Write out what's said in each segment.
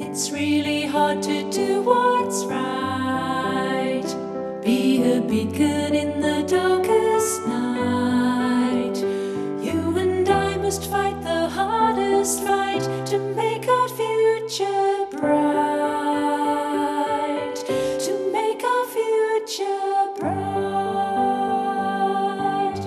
It's really hard to do what's right. Be a beacon in the darkest night. You and I must fight the hardest fight to make our future bright. To make our future bright.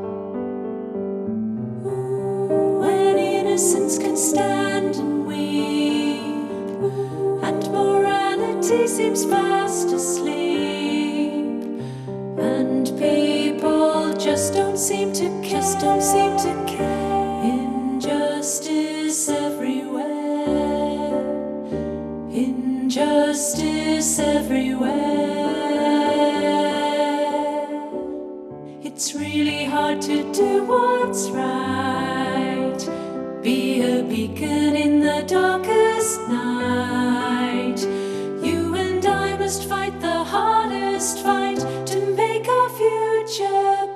When innocence can stand and weep, and morality seems fast asleep, and people just don't seem to care. Injustice everywhere. Injustice everywhere. It's really hard to do what's right. Be a beacon in the darkest night. You and I must fight the hardest fight to make our future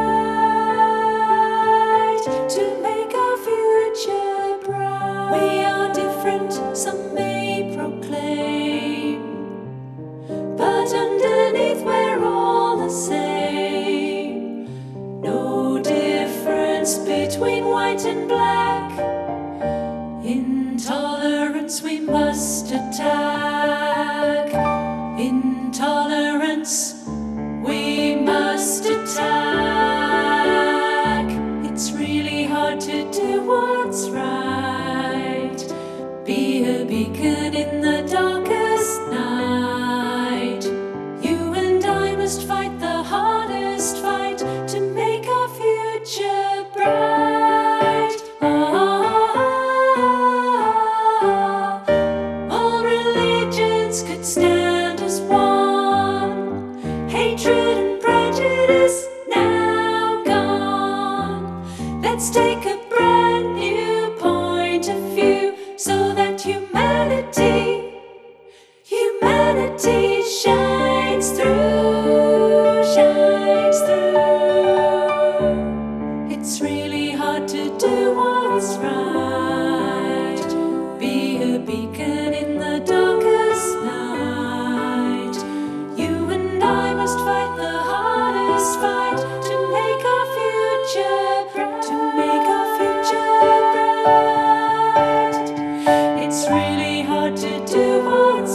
bright. To make our future bright. We are different, some may proclaim, but underneath we're all the same. No difference between white and black. Intolerance we must attack. Intolerance we must attack. It's really hard to do what's right. Be a beacon in the darkest night. You and I must fight the hardest fight to make our future bright. All religions could stand as one. Hatred and prejudice now gone. Let's take a brand new point of view so that humanity shines through, shines through. It's really hard to do what's right. Be a beacon in the darkest night. You and I must fight the hardest fight to make our future bright. To make our future bright. It's really hard to do what's